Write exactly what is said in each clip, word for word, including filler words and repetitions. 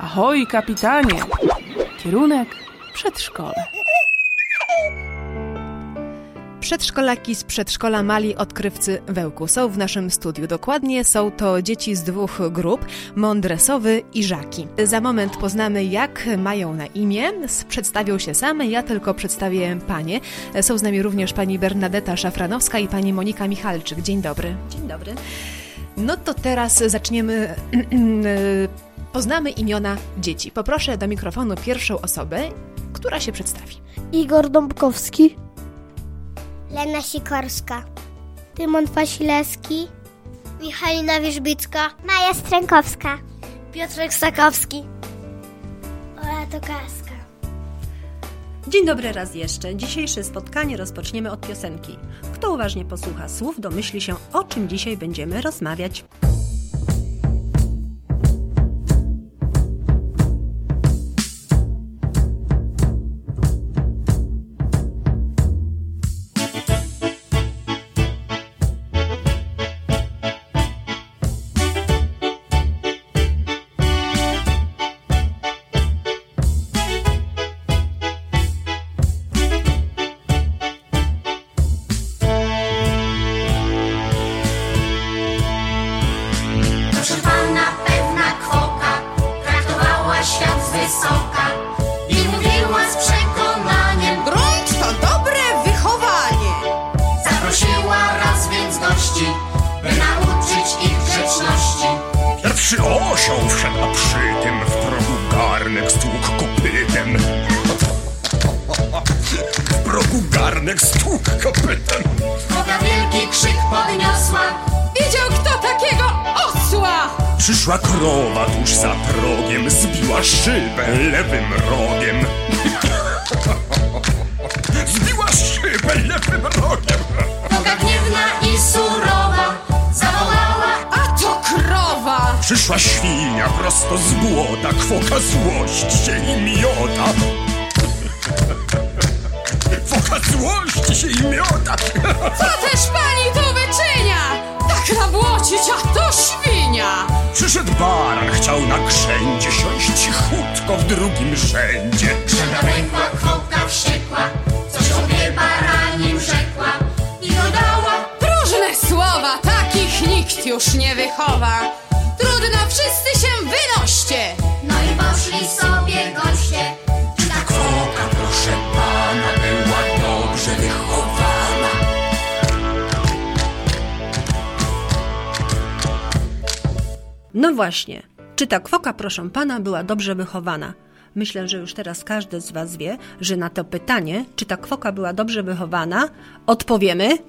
Ahoj, kapitanie! Kierunek przedszkole. Przedszkolaki z przedszkola Mali Odkrywcy Wełku są w naszym studiu. Dokładnie są to dzieci z dwóch grup, Mądre Sowy i Żaki. Za moment poznamy, jak mają na imię. Przedstawią się same, ja tylko przedstawię panie. Są z nami również pani Bernadeta Szafranowska i pani Monika Michalczyk. Dzień dobry. Dzień dobry. No to teraz zaczniemy... Poznamy imiona dzieci. Poproszę do mikrofonu pierwszą osobę, która się przedstawi. Igor Dąbkowski, Lena Sikorska, Tymon Wasilewski, Michalina Wierzbicka, Maja Strękowska, Piotrek Stakowski, Ola Tokarska. Dzień dobry raz jeszcze. Dzisiejsze spotkanie rozpoczniemy od piosenki. Kto uważnie posłucha słów, domyśli się, o czym dzisiaj będziemy rozmawiać. Pierwszy osioł wszedł, a przy tym w progu garnek stłukł kopytem. W progu garnek stłukł kopytem. Woda wielki krzyk podniosła. Widział kto takiego osła? Przyszła krowa tuż za progiem, zbiła szybę lewym rogiem. Zbiła szybę lewym rogiem. Woda gniewna i surowa zawołała: a to krowa! Przyszła świnia prosto z błota, kwoka złość się i miota. Kwoka złość się i miota. Co też pani tu wyczynia? Tak nabłocić, a to świnia! Przyszedł baran, chciał na grzędzie siąść cichutko w drugim rzędzie. Grzęda rękła, kwoka wściekła, coś sobie baranim rzekła i dodała: próżne słowa, takich nikt już nie wychowa. Trudno, wszyscy się wynoście. No i poszli sobie goście. Czy ta kwoka, proszę pana, była dobrze wychowana? No właśnie, czy ta kwoka, proszę pana, była dobrze wychowana? Myślę, że już teraz każdy z was wie, że na to pytanie, czy ta kwoka była dobrze wychowana, odpowiemy: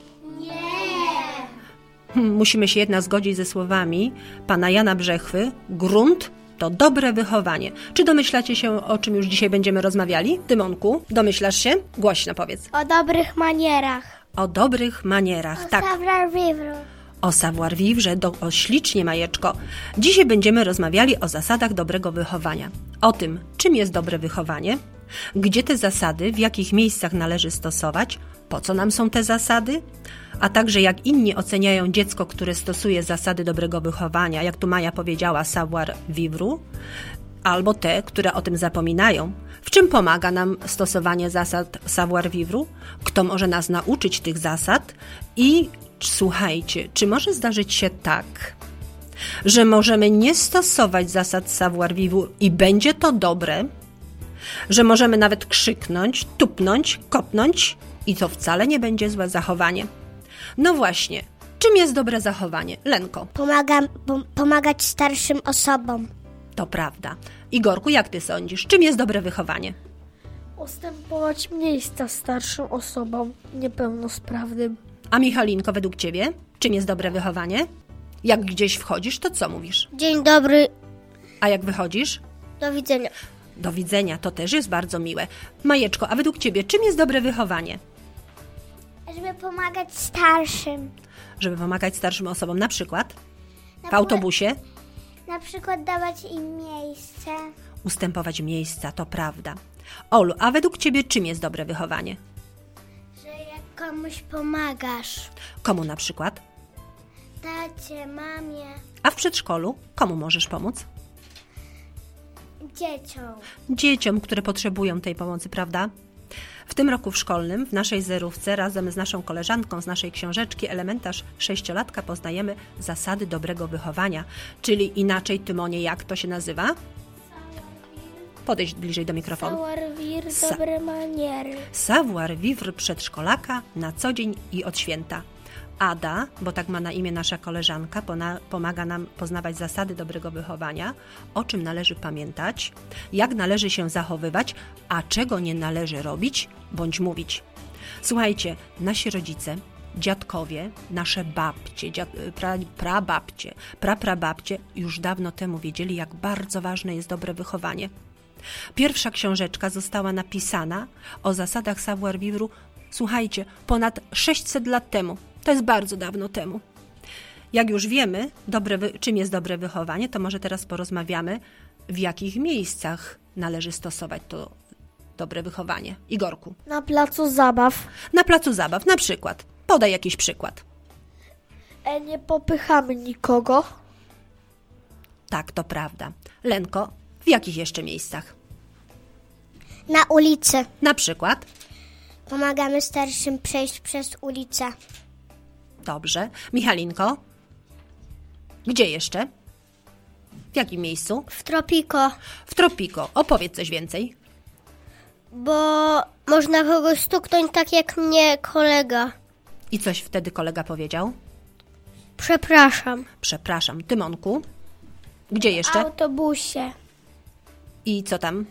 musimy się jednak zgodzić ze słowami pana Jana Brzechwy. Grunt to dobre wychowanie. Czy domyślacie się, o czym już dzisiaj będziemy rozmawiali? Tymonku, domyślasz się? Głośno powiedz. o dobrych manierach, O dobrych manierach, o tak. savoir-vivre. O savoir-vivre, do, o ślicznie, Majeczko. Dzisiaj będziemy rozmawiali o zasadach dobrego wychowania. O tym, czym jest dobre wychowanie, gdzie te zasady, w jakich miejscach należy stosować, po co nam są te zasady, a także jak inni oceniają dziecko, które stosuje zasady dobrego wychowania, jak tu Maja powiedziała, savoir-vivre, albo te, które o tym zapominają. W czym pomaga nam stosowanie zasad savoir-vivre? Kto może nas nauczyć tych zasad? I słuchajcie, czy może zdarzyć się tak, że możemy nie stosować zasad savoir-vivre i będzie to dobre, że możemy nawet krzyknąć, tupnąć, kopnąć i to wcale nie będzie złe zachowanie. No właśnie, czym jest dobre zachowanie? Lenko. Pomagam, pom- pomagać starszym osobom. To prawda. Igorku, jak ty sądzisz, czym jest dobre wychowanie? Ustępować miejsca starszym osobom niepełnosprawnym. A Michalinko, według ciebie, czym jest dobre wychowanie? Jak gdzieś wchodzisz, to co mówisz? Dzień dobry, A jak wychodzisz? do widzenia. Do widzenia, to też jest bardzo miłe. Majeczko, a według ciebie, czym jest dobre wychowanie? Żeby pomagać starszym. Żeby pomagać starszym osobom, na przykład Na w autobusie, Na przykład dawać im miejsce. ustępować miejsca, to prawda. Olu, a według ciebie czym jest dobre wychowanie? Że jak komuś pomagasz. Komu na przykład? Tacie, mamie. A w przedszkolu komu możesz pomóc? Dzieciom. Dzieciom, które potrzebują tej pomocy, prawda? W tym roku szkolnym w naszej zerówce razem z naszą koleżanką z naszej książeczki Elementarz sześciolatka poznajemy zasady dobrego wychowania, czyli inaczej, Tymonie, jak to się nazywa? Podejdź bliżej do mikrofonu. Savoir-vivre, Sa- dobre maniery. Savoir-vivre przedszkolaka na co dzień i od święta. Ada, bo tak ma na imię nasza koleżanka, pona- pomaga nam poznawać zasady dobrego wychowania, o czym należy pamiętać, jak należy się zachowywać, a czego nie należy robić bądź mówić. Słuchajcie, nasi rodzice, dziadkowie, nasze babcie, dziad, pra, prababcie, praprababcie już dawno temu wiedzieli, jak bardzo ważne jest dobre wychowanie. Pierwsza książeczka została napisana o zasadach savoir-vivre, słuchajcie, ponad sześćset lat temu. To jest bardzo dawno temu. Jak już wiemy, dobre wy- czym jest dobre wychowanie, to może teraz porozmawiamy, w jakich miejscach należy stosować to dobre wychowanie. Igorku. Na placu zabaw. Na placu zabaw, na przykład. Podaj jakiś przykład. E, nie popychamy nikogo. Tak, to prawda. Lenko, w jakich jeszcze miejscach? Na ulicy. Na przykład? Pomagamy starszym przejść przez ulicę. Dobrze. Michalinko? Gdzie jeszcze? W jakim miejscu? W Tropiko, W Tropiko. Opowiedz coś więcej. bo można kogoś stuknąć tak jak mnie kolega. I coś wtedy kolega powiedział? Przepraszam. Przepraszam. Tymonku? Gdzie W jeszcze? autobusie. I co tam?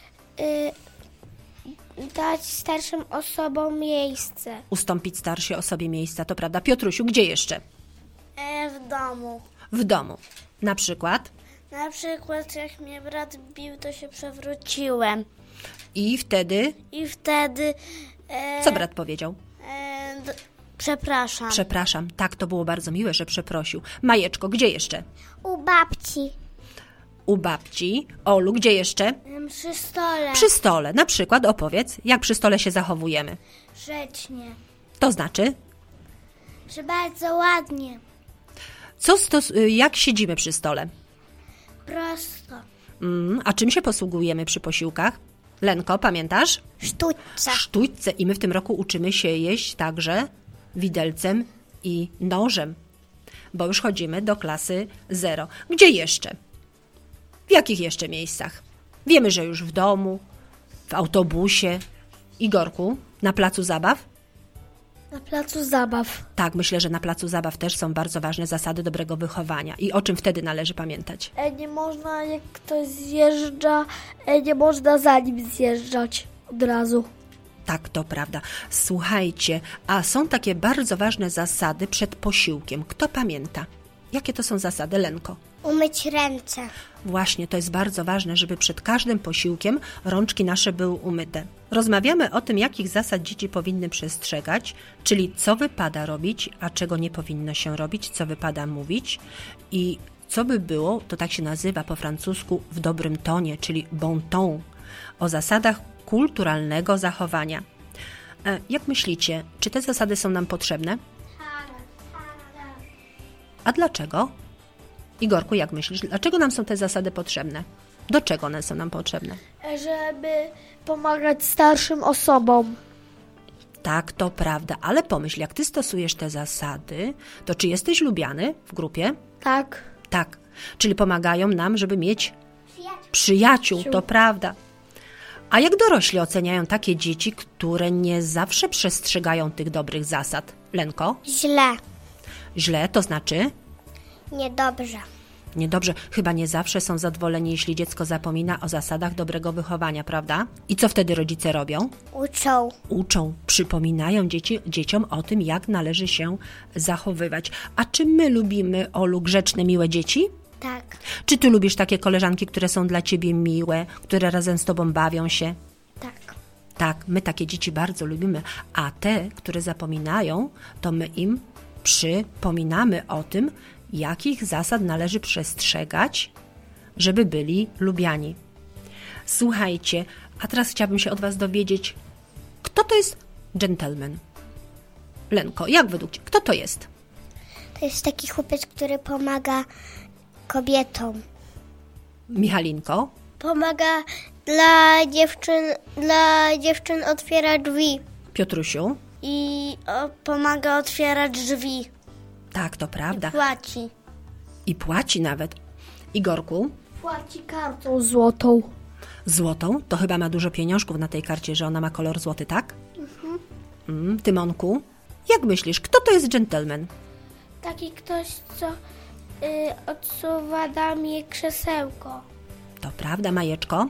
Y, dać starszym osobom miejsce. Ustąpić starszej osobie miejsca, to prawda. Piotrusiu, gdzie jeszcze? E, w domu. W domu. Na przykład? Na przykład jak mnie brat bił, to się przewróciłem. I wtedy? I wtedy... E, Co brat powiedział? E, d- przepraszam. Przepraszam. Tak, to było bardzo miłe, że przeprosił. Majeczko, gdzie jeszcze? U babci. U babci. Olu, gdzie jeszcze? Przy stole. Przy stole. Na przykład opowiedz, jak przy stole się zachowujemy. Grzecznie. To znaczy? Że bardzo ładnie. Co stos- jak siedzimy przy stole? Prosto. Mm, a czym się posługujemy przy posiłkach? Lenko, pamiętasz? Sztućce. Sztućce. I my w tym roku uczymy się jeść także widelcem i nożem, bo już chodzimy do klasy zero. Gdzie jeszcze? W jakich jeszcze miejscach? Wiemy, że już w domu, w autobusie. Igorku, na placu zabaw? Na placu zabaw. Tak, myślę, że na placu zabaw też są bardzo ważne zasady dobrego wychowania. I o czym wtedy należy pamiętać? E, nie można, jak ktoś zjeżdża, e, nie można za nim zjeżdżać od razu. Tak, to prawda. Słuchajcie, a są takie bardzo ważne zasady przed posiłkiem. Kto pamięta? Jakie to są zasady, Lenko? Umyć ręce. Właśnie, to jest bardzo ważne, żeby przed każdym posiłkiem rączki nasze były umyte. Rozmawiamy o tym, jakich zasad dzieci powinny przestrzegać, czyli co wypada robić, a czego nie powinno się robić, co wypada mówić i co by było, to tak się nazywa po francusku, w dobrym tonie, czyli bon ton, o zasadach kulturalnego zachowania. E, jak myślicie, czy te zasady są nam potrzebne? A dlaczego? Igorku, jak myślisz, dlaczego nam są te zasady potrzebne? Do czego one są nam potrzebne? E, żeby pomagać starszym osobom. Tak, to prawda, ale pomyśl, jak ty stosujesz te zasady, to czy jesteś lubiany w grupie? Tak. Tak, czyli pomagają nam, żeby mieć przyjaciół, to prawda. A jak dorośli oceniają takie dzieci, które nie zawsze przestrzegają tych dobrych zasad? Lenko? Źle. Źle, to znaczy? Niedobrze. Niedobrze, chyba nie zawsze są zadowoleni, jeśli dziecko zapomina o zasadach dobrego wychowania, prawda? I co wtedy rodzice robią? Uczą. Uczą, przypominają dzieci, dzieciom o tym, jak należy się zachowywać. A czy my lubimy, Olu, grzeczne, miłe dzieci? Tak. Czy ty lubisz takie koleżanki, które są dla ciebie miłe, które razem z tobą bawią się? Tak. Tak, my takie dzieci bardzo lubimy, a te, które zapominają, to my im przypominamy o tym, jakich zasad należy przestrzegać, żeby byli lubiani. Słuchajcie, a teraz chciałabym się od was dowiedzieć, kto to jest gentleman? Lenko, jak według ciebie, kto to jest? To jest taki chłopiec, który pomaga kobietom. Michalinko, Pomaga dla dziewczyn, dla dziewczyn otwiera drzwi. Piotrusiu? I o, pomaga otwierać drzwi. Tak, to prawda. Płaci. I płaci nawet. Igorku? Płaci kartą złotą. Złotą? To chyba ma dużo pieniążków na tej karcie, że ona ma kolor złoty, tak? Mhm. Mm, Tymonku? Jak myślisz, kto to jest dżentelmen? Taki ktoś, co y, odsuwa damie krzesełko. To prawda, Majeczko?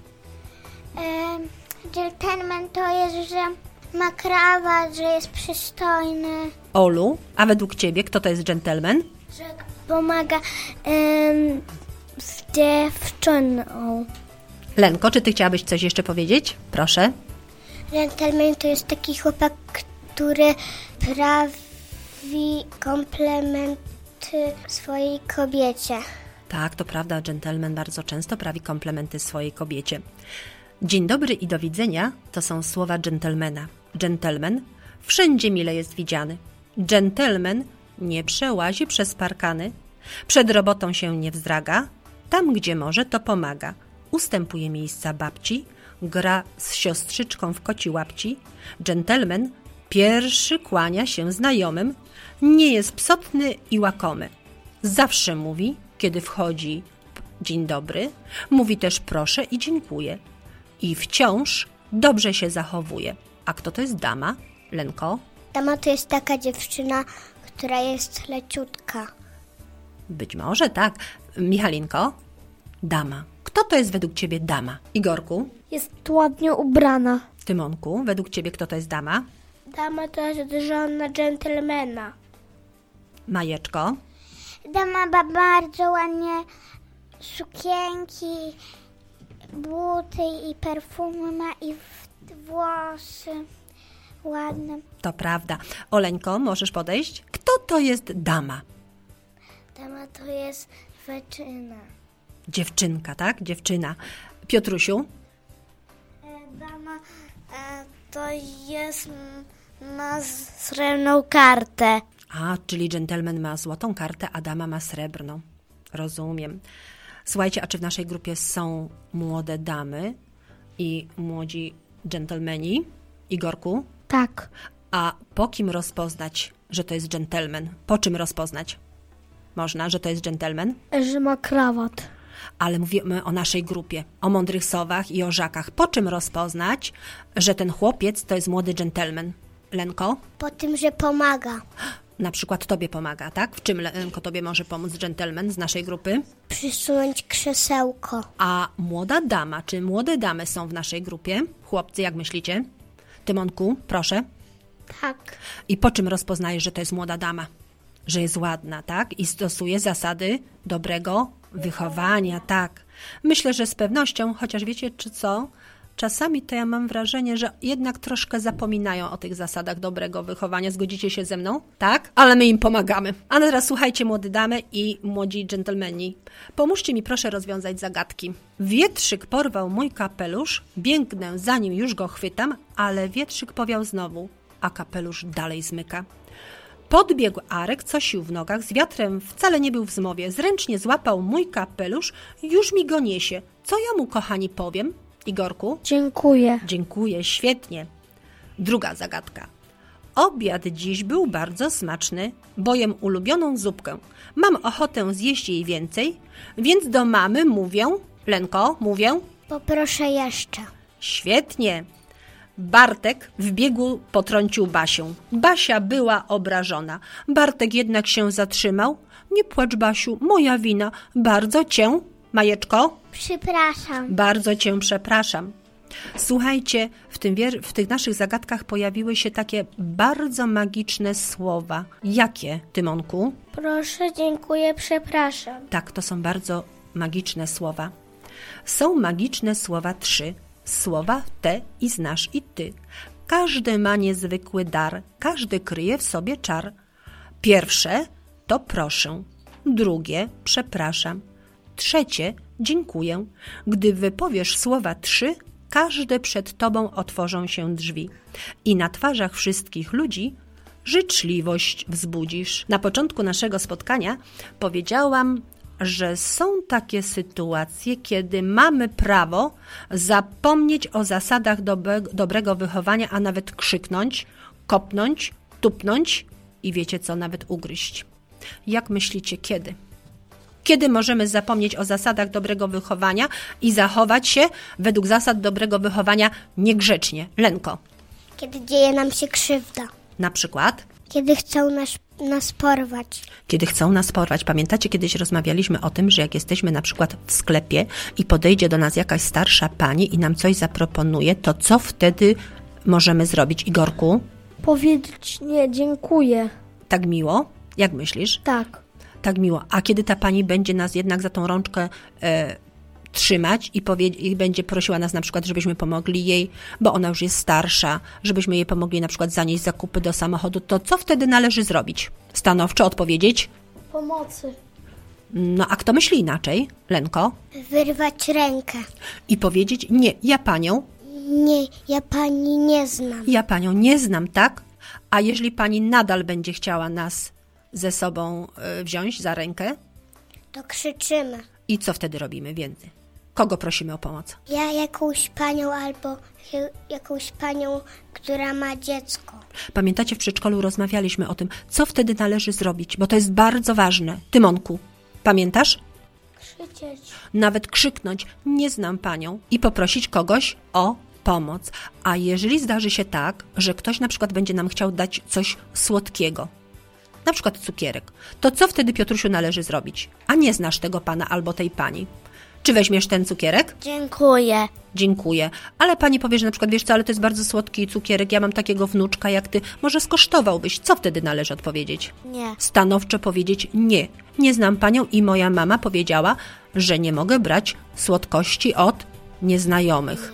Gentleman to jest, że ma krawat, że jest przystojny. Olu, a według ciebie kto to jest dżentelmen? Że pomaga ym, z dziewczyną. Lenko, czy ty chciałabyś coś jeszcze powiedzieć? Proszę. Gentleman to jest taki chłopak, który prawi komplementy swojej kobiecie. Tak, to prawda, dżentelmen bardzo często prawi komplementy swojej kobiecie. Dzień dobry i do widzenia to są słowa dżentelmena. Dżentelmen wszędzie mile jest widziany. Dżentelmen nie przełazi przez parkany. Przed robotą się nie wzdraga. Tam, gdzie może, to pomaga. Ustępuje miejsca babci. Gra z siostrzyczką w koci łapci. Dżentelmen pierwszy kłania się znajomym. Nie jest psotny i łakomy. Zawsze mówi, kiedy wchodzi dzień dobry. Mówi też proszę i dziękuję. I wciąż dobrze się zachowuje. A kto to jest dama? Lenko? Dama to jest taka dziewczyna, która jest leciutka. Być może tak. Michalinko? Dama. Kto to jest według ciebie dama? Igorku? Jest ładnie ubrana. Tymonku? Według ciebie kto to jest dama? Dama to jest żona dżentelmena. Majeczko? Dama ma bardzo ładnie sukienki, buty i perfumy ma i włosy ładne. To prawda. Oleńko, możesz podejść? Kto to jest dama? Dama to jest dziewczyna. Dziewczynka, tak? Dziewczyna. Piotrusiu? Dama to jest, ma srebrną kartę. A, czyli dżentelmen ma złotą kartę, a dama ma srebrną. Rozumiem. Słuchajcie, a czy w naszej grupie są młode damy i młodzi dżentelmeni? Igorku? Tak. A po kim rozpoznać, że to jest dżentelmen? Po czym rozpoznać? Można, że to jest dżentelmen? Że ma krawat. Ale mówimy o naszej grupie, o mądrych sowach i o żakach. Po czym rozpoznać, że ten chłopiec to jest młody dżentelmen? Lenko? Po tym, że pomaga. Na przykład tobie pomaga, tak? W czym, Lenko, tobie może pomóc dżentelmen z naszej grupy? Przysunąć krzesełko. A młoda dama, czy młode damy są w naszej grupie? Chłopcy, jak myślicie? Tymonku, proszę. Tak. I po czym rozpoznajesz, że to jest młoda dama? Że jest ładna, tak? I stosuje zasady dobrego wychowania, tak. Myślę, że z pewnością, chociaż wiecie czy co, czasami to ja mam wrażenie, że jednak troszkę zapominają o tych zasadach dobrego wychowania. Zgodzicie się ze mną? Tak? Ale my im pomagamy. A teraz słuchajcie, młode damy i młodzi dżentelmeni. Pomóżcie mi proszę rozwiązać zagadki. Wietrzyk porwał mój kapelusz, biegnę za nim, już go chwytam, ale wietrzyk powiał znowu, a kapelusz dalej zmyka. Podbiegł Arek, co sił w nogach, z wiatrem wcale nie był w zmowie. Zręcznie złapał mój kapelusz, już mi go niesie. Co ja mu, kochani, powiem? Igorku? Dziękuję. Dziękuję, świetnie. Druga zagadka. Obiad dziś był bardzo smaczny, bo jem ulubioną zupkę. Mam ochotę zjeść jej więcej, więc do mamy mówię... Lenko, mówię? Poproszę jeszcze. Świetnie. Bartek w biegu potrącił Basię. Basia była obrażona. Bartek jednak się zatrzymał. Nie płacz, Basiu, moja wina. Bardzo cię... Majeczko? Przepraszam. Bardzo cię przepraszam. Słuchajcie, w, tym wier- w tych naszych zagadkach pojawiły się takie bardzo magiczne słowa. Jakie, Tymonku? Proszę, dziękuję, przepraszam. Tak, to są bardzo magiczne słowa. Są magiczne słowa trzy. Słowa te i znasz i ty. Każdy ma niezwykły dar, każdy kryje w sobie czar. Pierwsze to proszę, drugie przepraszam, trzecie dziękuję. Gdy wypowiesz słowa trzy, każde przed tobą otworzą się drzwi i na twarzach wszystkich ludzi życzliwość wzbudzisz. Na początku naszego spotkania powiedziałam że są takie sytuacje, kiedy mamy prawo zapomnieć o zasadach dobe, dobrego wychowania, a nawet krzyknąć, kopnąć, tupnąć i wiecie co, nawet ugryźć. Jak myślicie, kiedy? Kiedy możemy zapomnieć o zasadach dobrego wychowania i zachować się według zasad dobrego wychowania niegrzecznie? Lenko. Kiedy dzieje nam się krzywda. Na przykład? Kiedy chcą nas, nas porwać. Kiedy chcą nas porwać. Pamiętacie, kiedyś rozmawialiśmy o tym, że jak jesteśmy na przykład w sklepie i podejdzie do nas jakaś starsza pani i nam coś zaproponuje, to co wtedy możemy zrobić, Igorku? Powiedzieć nie, dziękuję. Tak miło? Jak myślisz? Tak. Tak miło. A kiedy ta pani będzie nas jednak za tą rączkę e, trzymać i, powie, i będzie prosiła nas na przykład, żebyśmy pomogli jej, bo ona już jest starsza, żebyśmy jej pomogli na przykład zanieść zakupy do samochodu, to co wtedy należy zrobić? Stanowczo odpowiedzieć? Pomocy. No a kto myśli inaczej? Lenko? Wyrwać rękę. I powiedzieć, nie, ja panią, Nie, ja pani nie znam. ja panią nie znam, tak? A jeżeli pani nadal będzie chciała nas ze sobą y, wziąć za rękę, To krzyczymy. i co wtedy robimy więcej? Kogo prosimy o pomoc? Ja jakąś panią albo je- jakąś panią, która ma dziecko. Pamiętacie, w przedszkolu rozmawialiśmy o tym, co wtedy należy zrobić, bo to jest bardzo ważne. Tymonku, pamiętasz? Krzyczeć. Nawet krzyknąć, nie znam panią i poprosić kogoś o pomoc. A jeżeli zdarzy się tak, że ktoś na przykład będzie nam chciał dać coś słodkiego, na przykład cukierek, to co wtedy, Piotrusiu, należy zrobić? A nie znasz tego pana albo tej pani. Czy weźmiesz ten cukierek? Dziękuję. Dziękuję. Ale pani powie, że na przykład, wiesz co, ale to jest bardzo słodki cukierek, ja mam takiego wnuczka jak ty, może skosztowałbyś. Co wtedy należy odpowiedzieć? Nie. Stanowczo powiedzieć nie. Nie znam panią i moja mama powiedziała, że nie mogę brać słodkości od nieznajomych.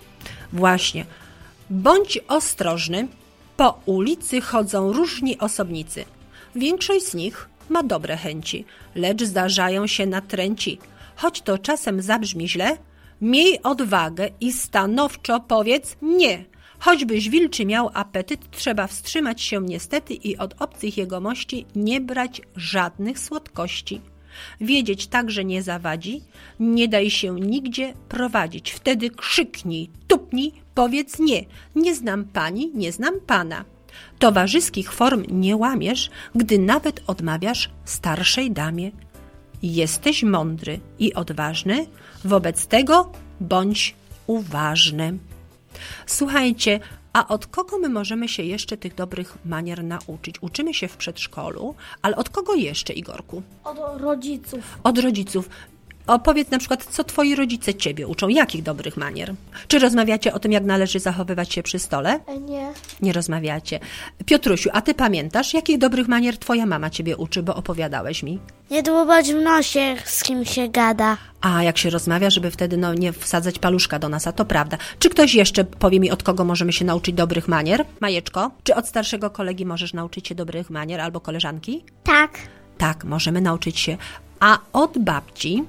Właśnie. Bądź ostrożny. Po ulicy chodzą różni osobnicy. Większość z nich ma dobre chęci, lecz zdarzają się natręci. Choć to czasem zabrzmi źle, miej odwagę i stanowczo powiedz nie. Choćbyś wilczy miał apetyt, trzeba wstrzymać się niestety i od obcych jegomości nie brać żadnych słodkości. Wiedzieć także nie zawadzi, nie daj się nigdzie prowadzić. Wtedy krzyknij, tupnij, powiedz nie. Nie znam pani, nie znam pana. Towarzyskich form nie łamiesz, gdy nawet odmawiasz starszej damie. Jesteś mądry i odważny, wobec tego bądź uważny. Słuchajcie, a od kogo my możemy się jeszcze tych dobrych manier nauczyć? Uczymy się w przedszkolu, ale od kogo jeszcze, Igorku? Od rodziców. Od rodziców. Opowiedz na przykład, co twoi rodzice ciebie uczą, jakich dobrych manier? Czy rozmawiacie o tym, jak należy zachowywać się przy stole? E, nie. Nie rozmawiacie. Piotrusiu, a ty pamiętasz, jakich dobrych manier twoja mama ciebie uczy, bo opowiadałeś mi? Nie dłubać w nosie, z kim się gada. A, jak się rozmawia, żeby wtedy no, nie wsadzać paluszka do nas, a to prawda. Czy ktoś jeszcze powie mi, od kogo możemy się nauczyć dobrych manier? Majeczko, czy od starszego kolegi możesz nauczyć się dobrych manier albo koleżanki? Tak. Tak, możemy nauczyć się. A od babci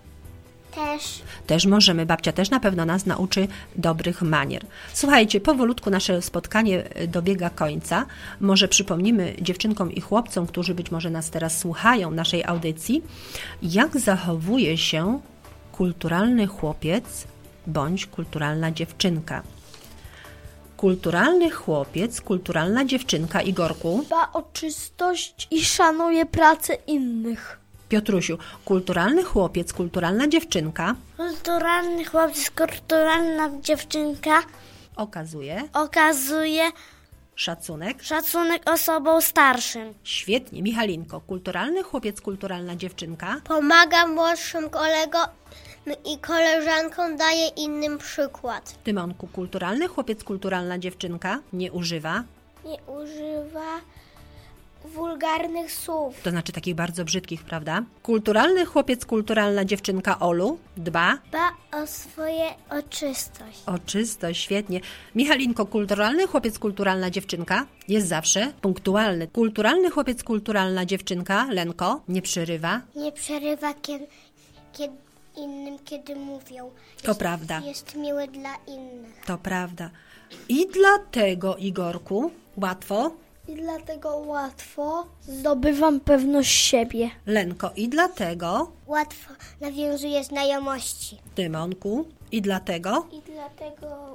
Też. też możemy, babcia też na pewno nas nauczy dobrych manier. Słuchajcie, powolutku nasze spotkanie dobiega końca. Może przypomnimy dziewczynkom i chłopcom, którzy być może nas teraz słuchają, naszej audycji, jak zachowuje się kulturalny chłopiec bądź kulturalna dziewczynka. Kulturalny chłopiec, kulturalna dziewczynka, Igorku. Dba o czystość i szanuje pracę innych. Piotrusiu, kulturalny chłopiec, kulturalna dziewczynka Kulturalny chłopiec, kulturalna dziewczynka okazuje okazuje szacunek. szacunek osobom starszym. Świetnie, Michalinko, kulturalny chłopiec, kulturalna dziewczynka Pomaga młodszym kolegom i koleżankom, daje innym przykład. Tymonku, kulturalny chłopiec, kulturalna dziewczynka nie używa, Nie używa wulgarnych słów. to znaczy takich bardzo brzydkich, prawda? Kulturalny chłopiec, kulturalna dziewczynka Olu dba Dba o swoje o czystość. o czystość, świetnie. Michalinko, kulturalny chłopiec, kulturalna dziewczynka jest zawsze punktualny. Kulturalny chłopiec, kulturalna dziewczynka, Lenko, nie przerywa. Nie przerywa kiedy, kiedy innym, kiedy mówią. To Jest- prawda. Jest miły dla innych. To prawda. I dlatego, Igorku, łatwo I dlatego łatwo zdobywam pewność siebie. Lenko, i dlatego... Łatwo nawiązuję znajomości. Tymonku, i dlatego... I dlatego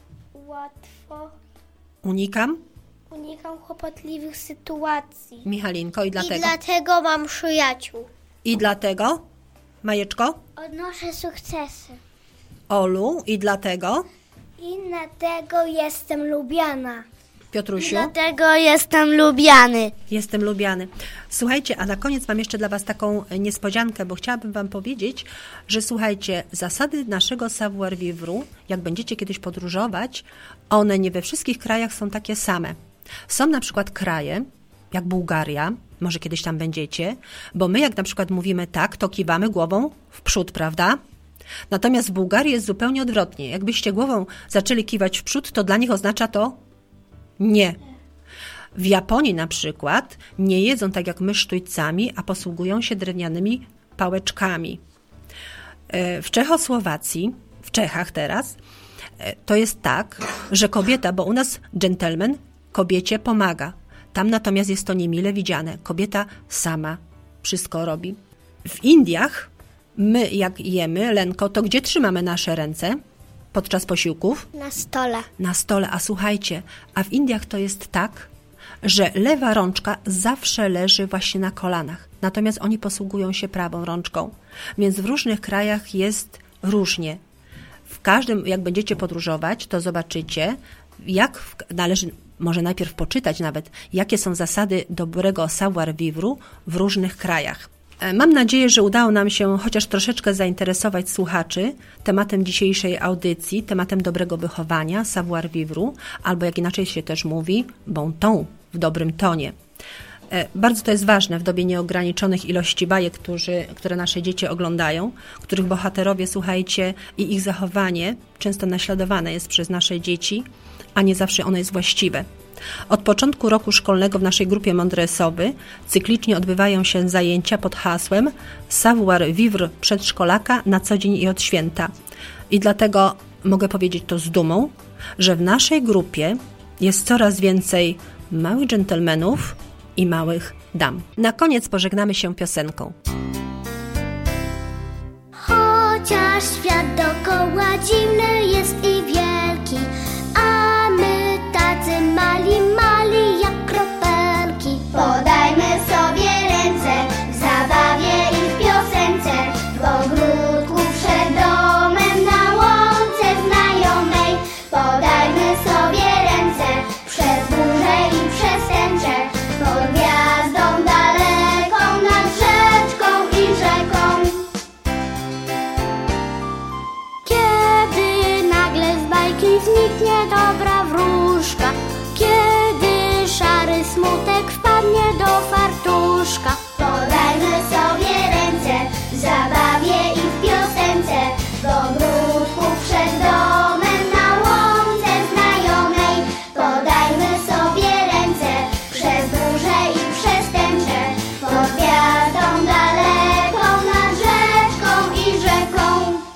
łatwo Unikam. unikam kłopotliwych sytuacji. Michalinko, i dlatego... I dlatego mam przyjaciół. I dlatego... Majeczko? Odnoszę sukcesy. Olu, i dlatego... I dlatego jestem lubiana. Piotrusiu? Dlatego jestem lubiany. Jestem lubiany. Słuchajcie, a na koniec mam jeszcze dla Was taką niespodziankę, bo chciałabym Wam powiedzieć, że słuchajcie, zasady naszego savoir-vivre, jak będziecie kiedyś podróżować, one nie we wszystkich krajach są takie same. Są na przykład kraje, jak Bułgaria, może kiedyś tam będziecie, bo my jak na przykład mówimy tak, to kiwamy głową w przód, prawda? Natomiast w Bułgarii jest zupełnie odwrotnie. Jakbyście głową zaczęli kiwać w przód, to dla nich oznacza to nie. W Japonii na przykład nie jedzą tak jak my sztućcami, a posługują się drewnianymi pałeczkami. W Czechosłowacji, w Czechach teraz, to jest tak, że kobieta, bo u nas dżentelmen kobiecie pomaga. Tam natomiast jest to niemile widziane. Kobieta sama wszystko robi. W Indiach my jak jemy, Lenko, to gdzie trzymamy nasze ręce podczas posiłków? Na stole. Na stole, a słuchajcie, a w Indiach to jest tak, że lewa rączka zawsze leży właśnie na kolanach, natomiast oni posługują się prawą rączką, więc w różnych krajach jest różnie. W każdym, jak będziecie podróżować, to zobaczycie, jak w, należy może najpierw poczytać nawet, jakie są zasady dobrego savoir-vivre w różnych krajach. Mam nadzieję, że udało nam się chociaż troszeczkę zainteresować słuchaczy tematem dzisiejszej audycji, tematem dobrego wychowania, savoir-vivre, albo jak inaczej się też mówi, bon ton, w dobrym tonie. Bardzo to jest ważne w dobie nieograniczonych ilości bajek, którzy, które nasze dzieci oglądają, których bohaterowie, słuchajcie, i ich zachowanie często naśladowane jest przez nasze dzieci, a nie zawsze ono jest właściwe. Od początku roku szkolnego w naszej grupie Mondresowy cyklicznie odbywają się zajęcia pod hasłem Savoir-vivre przedszkolaka na co dzień i od święta. I dlatego mogę powiedzieć to z dumą, że w naszej grupie jest coraz więcej małych dżentelmenów i małych dam. Na koniec pożegnamy się piosenką. Chociaż świat dookoła dziwny jest i wielki, a my tacy mali, mali jak kropelki. Podajmy sobie ręce w zabawie i w piosence, w ogródku przed domem, na łące znajomej. Podajmy sobie ręce przez burzę i przez tęczę, pod gwiazdą daleką, nad rzeczką i rzeką. Kiedy nagle z bajki zniknie dobra wróżka, kiedy szary smutek wpadnie do fartuszka. Podajmy sobie ręce w zabawie i w piosence, w ogródku przed domem, na łące znajomej. Podajmy sobie ręce przez burzę i przez tęczę, pod gwiazdą daleką, nad rzeczką i rzeką.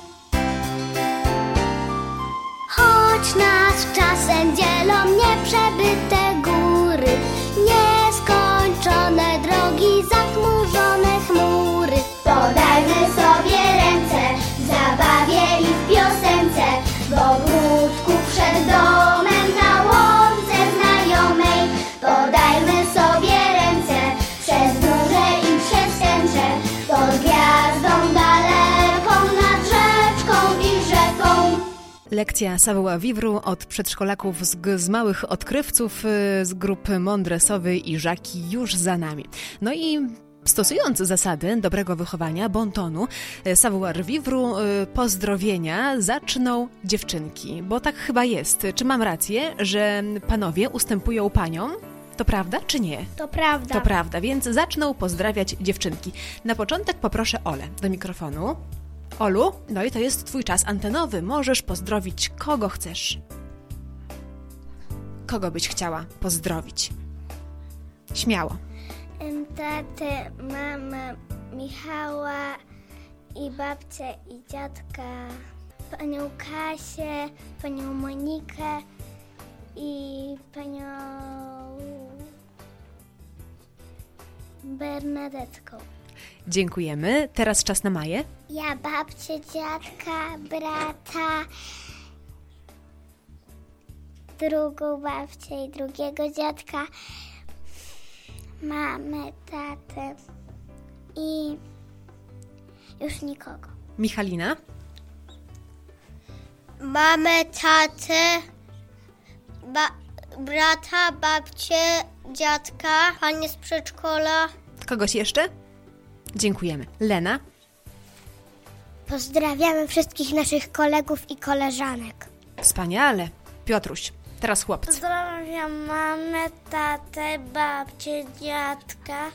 Choć nas czasem dzielą nieprzebyte góry, nieskończone drogi, zachmurzone chmury. Podajmy sobie ręce w zabawie i w piosence, w ogródku przed domem, na łące znajomej. Podajmy sobie ręce przez burzę i przez tęczę, pod gwiazdą daleką, nad rzeczką i rzeką. Lekcja savoir-vivre od przedszkolaków z, z małych odkrywców z grupy Mondresowej i Żaki już za nami. No i stosując zasady dobrego wychowania, bon tonu, savoir-vivre, pozdrowienia zaczną dziewczynki, bo tak chyba jest. Czy mam rację, że panowie ustępują paniom? To prawda, czy nie? To prawda. To prawda, więc zaczną pozdrawiać dziewczynki. Na początek poproszę Olę do mikrofonu. Olu, no i to jest twój czas antenowy. Możesz pozdrowić kogo chcesz. Kogo byś chciała pozdrowić? Śmiało. Tatę, mamę, Michała i babcię i dziadka, panią Kasię, panią Monikę i panią Bernadetką. Dziękujemy. Teraz czas na Maję. Ja babcię, dziadka, brata, drugą babcię i drugiego dziadka, mamę, tatę i już nikogo. Michalina. Mamę, tatę, ba- brata, babcię, dziadka, panie z przedszkola. Kogoś jeszcze? Dziękujemy. Lena. Pozdrawiamy wszystkich naszych kolegów i koleżanek. Wspaniale. Piotruś. Teraz chłopcy. Pozdrawiam mamę, tatę, babcię, dziadka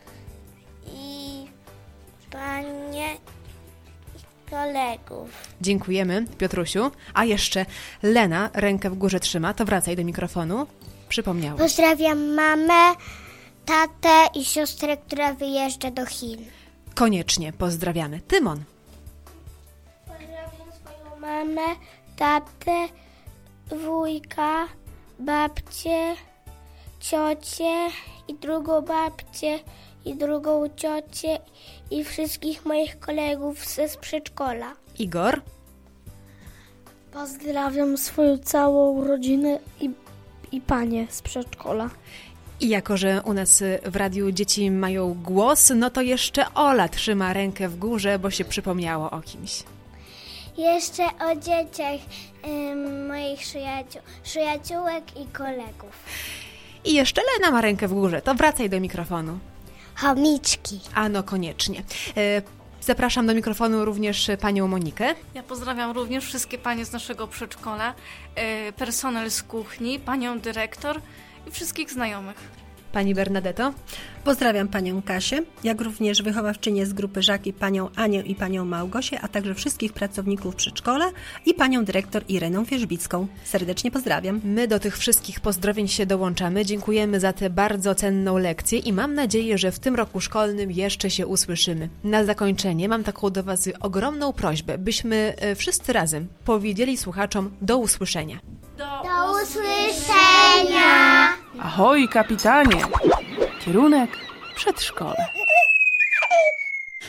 i panie i kolegów. Dziękujemy, Piotrusiu. A jeszcze Lena rękę w górze trzyma. To wracaj do mikrofonu. Przypomniałeś. Pozdrawiam mamę, tatę i siostrę, która wyjeżdża do Chin. Koniecznie pozdrawiamy. Tymon. Pozdrawiam swoją mamę, tatę, wujka, babcię, ciocię i drugą babcię i drugą ciocię i wszystkich moich kolegów ze z przedszkola. Igor. Pozdrawiam swoją całą rodzinę i, i panie z przedszkola. I jako, że u nas w radiu dzieci mają głos, no to jeszcze Ola trzyma rękę w górze, bo się przypomniało o kimś. Jeszcze o dzieciach ym, moich przyjaciół, przyjaciółek i kolegów. I jeszcze Lena ma rękę w górze. To wracaj do mikrofonu. Chomiczki. A no koniecznie. E, Zapraszam do mikrofonu również panią Monikę. Ja pozdrawiam również wszystkie panie z naszego przedszkola, e, personel z kuchni, panią dyrektor i wszystkich znajomych. Pani Bernadetto. Pozdrawiam panią Kasię, jak również wychowawczynię z grupy Żaki, panią Anię i panią Małgosię, a także wszystkich pracowników przedszkola i panią dyrektor Irenę Wierzbicką. Serdecznie pozdrawiam. My do tych wszystkich pozdrowień się dołączamy. Dziękujemy za tę bardzo cenną lekcję i mam nadzieję, że w tym roku szkolnym jeszcze się usłyszymy. Na zakończenie mam taką do was ogromną prośbę, byśmy wszyscy razem powiedzieli słuchaczom do usłyszenia. Do usłyszenia! Ahoj, kapitanie! Kierunek przedszkole.